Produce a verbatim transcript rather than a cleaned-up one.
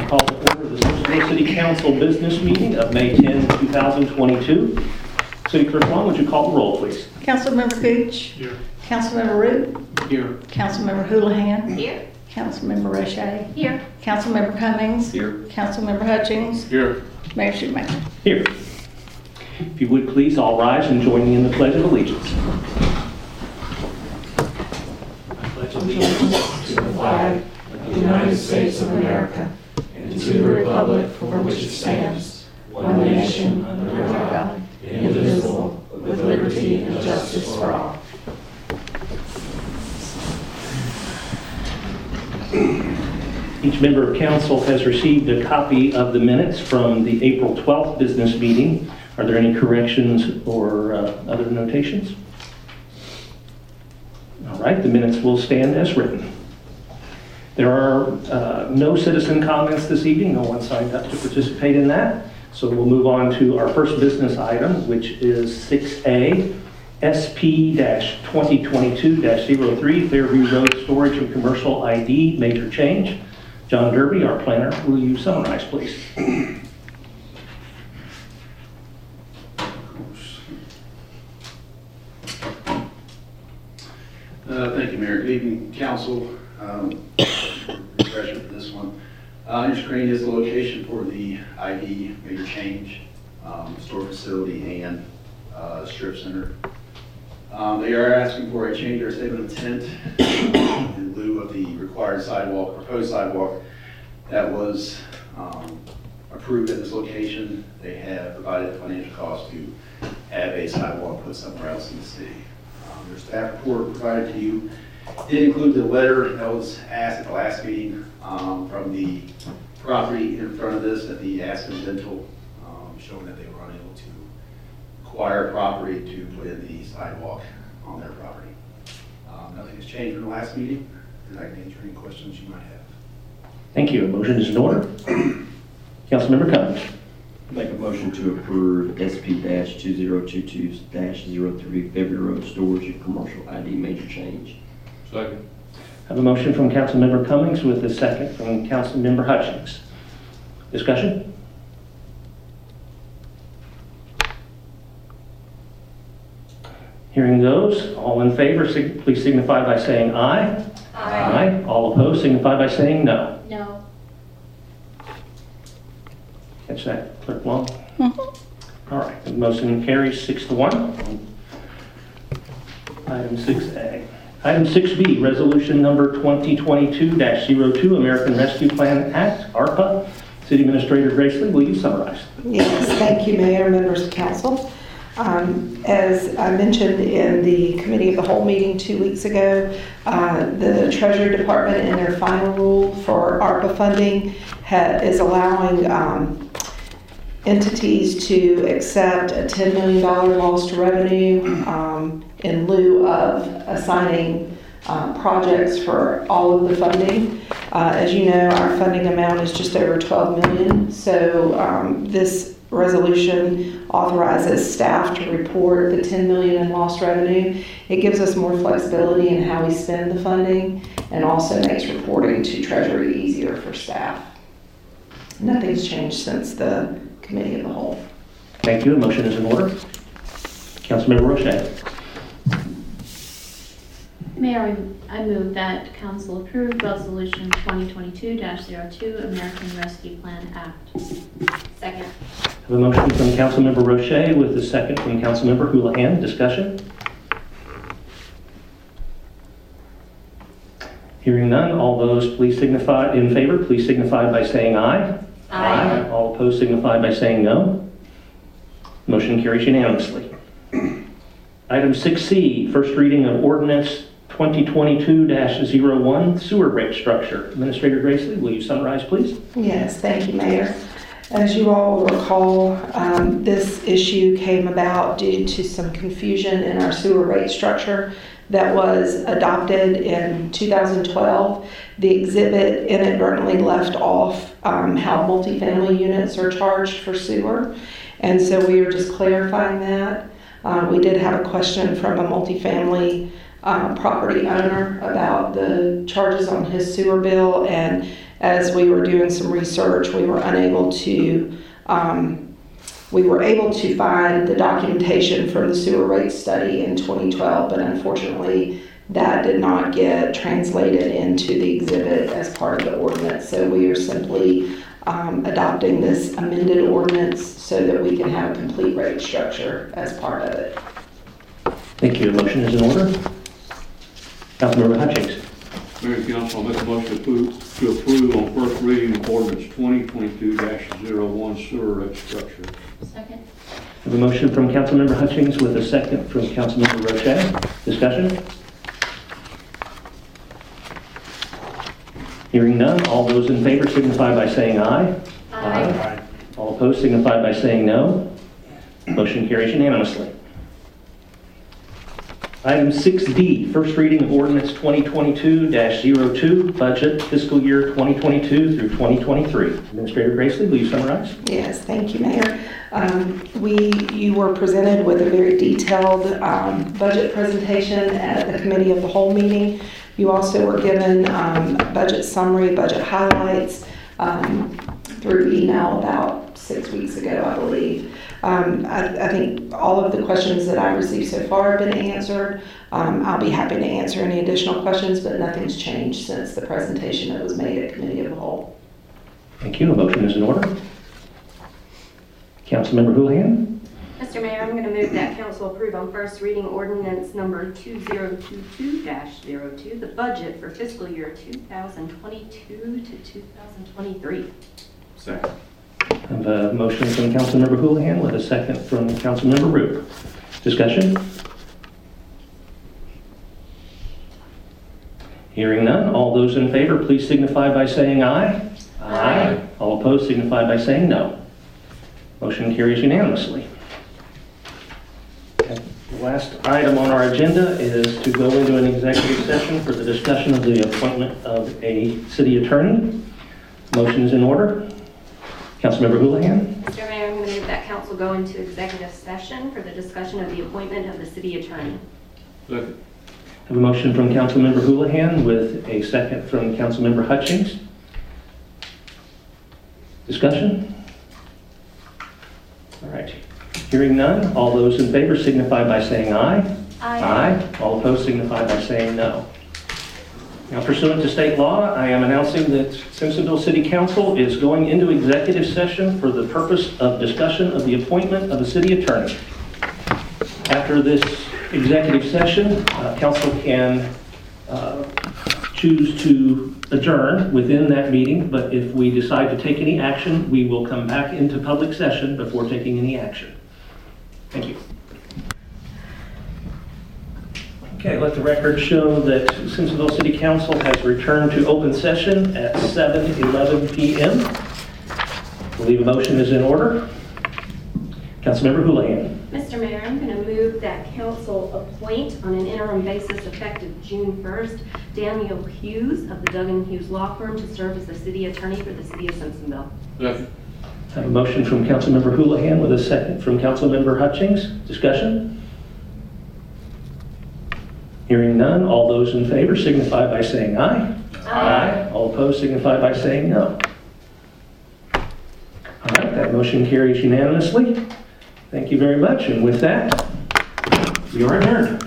call to order the Simpsonville City Council business meeting of May tenth, two thousand twenty-two. City Clerk Long, would you call the roll, please? Councilmember Gooch. Here. Councilmember Root. Here. Councilmember Houlihan. Here. Councilmember Roche. Here. Councilmember Cummings. Here. Councilmember Hutchings. Here. Mayor Schumacher. Here. If you would please all rise and join me in the Pledge of Allegiance. I pledge allegiance to the flag of the United States of America and to the republic for which it stands, one nation under God, indivisible, with liberty and justice for all. Each member of council has received a copy of the minutes from the April twelfth business meeting. Are there any corrections or uh, other notations? All right, the minutes will stand as written. There are uh, no citizen comments this evening. No one signed up to participate in that. So we'll move on to our first business item, which is six A, S P twenty twenty-two dash zero three, Fairview Road Storage and Commercial I D, major change. John Derby, our planner, will you summarize, please? Uh, thank you, Mayor. Good evening, Council. Um, refresher for this one. Uh, on your screen is the location for the I D major change, um, store facility and uh, strip center. Um, they are asking for a change or statement of intent in lieu of the required sidewalk, proposed sidewalk that was um, approved at this location. They have provided the financial cost to have a sidewalk put somewhere else in the city. Um, their staff report provided to you did include the letter that was asked at the last meeting um, from the property in front of this at the Aspen Dental, um, showing that they were unable to acquire property to put in the sidewalk on their property. Um, nothing has changed from the last meeting, and I can answer any questions you might have. Thank you. A motion is in order. Councilmember Cummings. Make a motion to approve S P two zero two two dash zero three Fairview Road Storage and Commercial I D major change. Second. I have a motion from Councilmember Cummings with a second from Councilmember Hutchings. Discussion? Hearing those, all in favor, sig- please signify by saying aye. Aye. Aye. All opposed, signify by saying no. No. Catch that, Clerk Long? Mm-hmm. All right, the motion carries six to one. Item six A. Item six B, resolution number twenty twenty-two dash zero two, American Rescue Plan Act, ARPA. City Administrator Gracely, will you summarize? Yes, thank you, Mayor, members of council. Um, as I mentioned in the Committee of the Whole meeting two weeks ago, uh, the Treasury Department in their final rule for ARPA funding ha- is allowing um, entities to accept a ten million dollars lost revenue um, in lieu of assigning uh, projects for all of the funding. Uh, as you know, our funding amount is just over twelve million dollars, so um, this resolution authorizes staff to report the ten million dollars in lost revenue. It gives us more flexibility in how we spend the funding and also makes reporting to Treasury easier for staff. Nothing's changed since the Committee of the Whole. Thank you. A motion is in order. Councilmember Roche. Mayor, I move that council approve resolution twenty twenty-two dash zero two, American Rescue Plan Act. Second. I have a motion from Councilmember Roche with a second from Councilmember Houlihan. Discussion? Hearing none, all those please signify in favor, please signify by saying aye. Aye. All opposed signify by saying no. Motion carries unanimously. Item six C, first reading of ordinance twenty twenty-two dash zero one, sewer rate structure. Administrator Gracely, will you summarize, please? Yes, thank you, Mayor. As you all recall, um, this issue came about due to some confusion in our sewer rate structure that was adopted in two thousand twelve. The exhibit inadvertently left off um, how multifamily units are charged for sewer, and so we are just clarifying that. Uh, we did have a question from a multifamily uh, property owner about the charges on his sewer bill, and as we were doing some research, we were unable to, um, we were able to find the documentation for the sewer rate study in twenty twelve, but unfortunately that did not get translated into the exhibit as part of the ordinance. So we are simply um, adopting this amended ordinance so that we can have a complete rate structure as part of it. Thank you. A motion is in order. Councilmember Hutchings. Mayor and Council, I'll make a motion to approve, to approve on first reading of ordinance twenty twenty-two dash zero one sewer rate structure. Second. I have a motion from Councilmember Hutchings with a second from Councilmember Roche. Discussion? Hearing none, all those in favor signify by saying aye. Aye. All opposed signify by saying no. Motion carries unanimously. Item six D, first reading of ordinance twenty twenty-two dash zero two, budget fiscal year twenty twenty-two through twenty twenty-three. Administrator Gracely, will you summarize? Yes, thank you, Mayor. Um, we, you were presented with a very detailed um, budget presentation at the Committee of the Whole meeting. You also were given um, budget summary, budget highlights um, through email about six weeks ago, I believe. Um, I, I think all of the questions that I received so far have been answered. Um, I'll be happy to answer any additional questions, but nothing's changed since the presentation that was made at Committee of the Whole. Thank you. A motion is in order. Councilmember Houlihan. Mister Mayor, I'm going to move that council approve on first reading ordinance number two thousand twenty-two dash zero two, the budget for fiscal year two thousand twenty-two to two thousand twenty-three. Second. I have a motion from Councilmember Houlihan with a second from Councilmember Root. Discussion? Hearing none, all those in favor, please signify by saying aye. Aye. All opposed signify by saying no. Motion carries unanimously. Okay. The last item on our agenda is to go into an executive session for the discussion of the appointment of a city attorney. Motion is in order. Councilmember Houlihan. Mister Mayor, I'm going to move that council go into executive session for the discussion of the appointment of the city attorney. Second. I have a motion from Councilmember Houlihan with a second from Councilmember Hutchings. Discussion? All right. Hearing none, all those in favor signify by saying aye. Aye. All opposed signify by saying no. Now, pursuant to state law, I am announcing that Simpsonville City Council is going into executive session for the purpose of discussion of the appointment of a city attorney. After this executive session, uh, council can uh, choose to adjourn within that meeting, but if we decide to take any action, we will come back into public session before taking any action. Thank you. Okay, let the record show that Simpsonville City Council has returned to open session at seven eleven p m I believe a motion is in order. Councilmember Houlihan. Mister Mayor, I'm going to move that council appoint on an interim basis effective June first, Daniel Hughes of the Duggan Hughes Law Firm to serve as the city attorney for the city of Simpsonville. Second. I have a motion from Councilmember Houlihan with a second from Councilmember Hutchings. Discussion? Hearing none, all those in favor signify by saying aye. Aye. All opposed signify by saying no. All right, that motion carries unanimously. Thank you very much, and with that, we are adjourned.